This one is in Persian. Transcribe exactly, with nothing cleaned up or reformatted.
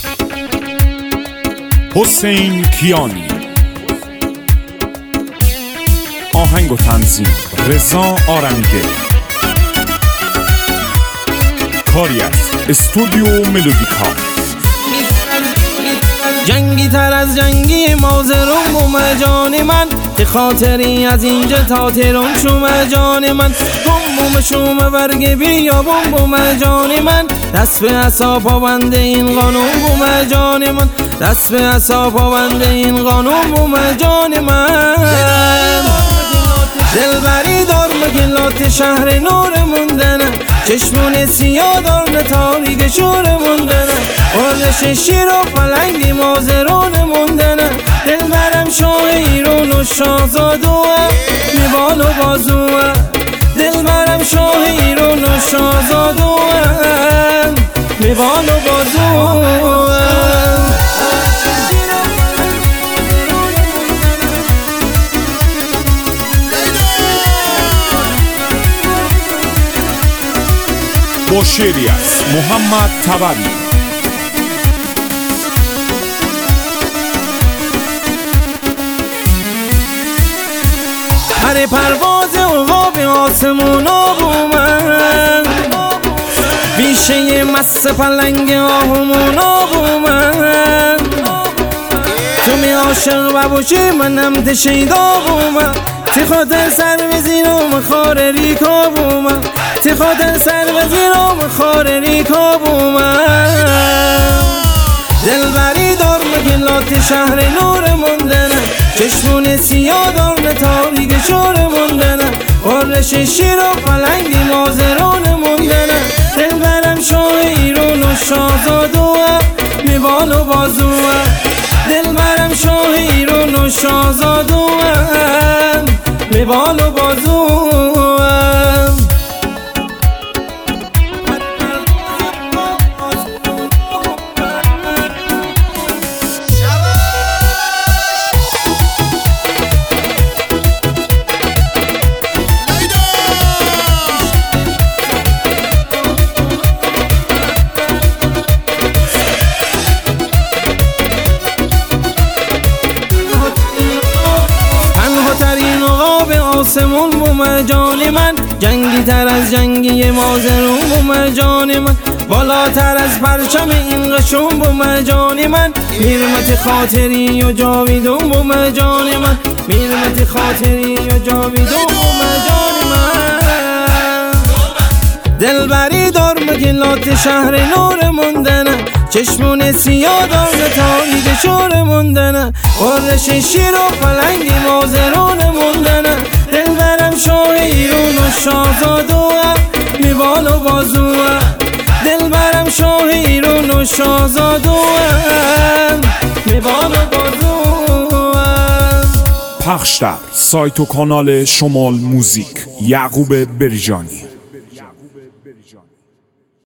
حسین کیانی. آهنگ و تنظیم رضا آرمیده. کاری از استودیو ملودیکا. جنگی تر از جنگی مازرون بوم جان من، که خاطری از اینجا تا تهران شوم جان من. بوم بوم شوم برگ بیا بوم بوم جان من، دست به عصا پابند این قانون بوم جان من، دست به عصا پابند این قانون بوم جان من. دلبری دار مگلات شهر نور موندنم، چشمون سیاه دار تاریک شور موندنم. ورزش شیر و پلنگی مازرون موندنم، دلبرم شاه ایران و شاهزادوام میوان و بازوام. دلبرم شاه ایران و شاهزادوام میوان و بازوام. با شعری از محمد طبری. هر پرواز اوها به آسمونا بومن، بیشه مست پلنگ آهمونا بومن. تو می عاشق بباشی منم تشیدا بومن، تی خاطر سر بزیرم خار ریکا بومن، تی خاطر سر بزیرم خار ریکا بومن. دلبری دار مگلات شهر نور موندنم، چشمون سیاه دار تاریک شور موندنم. ورزش شیر و پلنگی مازرون موندنم، دلبرم شاه ایران و شاهزادوام میوان و بازوام. دلبرم شاه ایران و شاهزادوام میوان و بازوام. آسمون بوم جان من، جنگی تر از جنگی مازرون بوم جان من. بالاتر از پرچم این قشون بوم جان من، میرمت خاطری و جاویدون بوم جان من، میرمت خاطری و جاویدون بوم جان من. دلبری دار مگلات شهر نور موندنم، چشمون سیاه دار تاریک شور موندنم. ورزش شیر و پلنگی مازرون موندنم، دلبرم شاه ایران و شاهزادوام میوان و بازوام. دلبرم شاه ایران و شاهزادوام میوان و بازوام. پخش در سایت و کانال شمال موزیک. یعقوب بریجانی.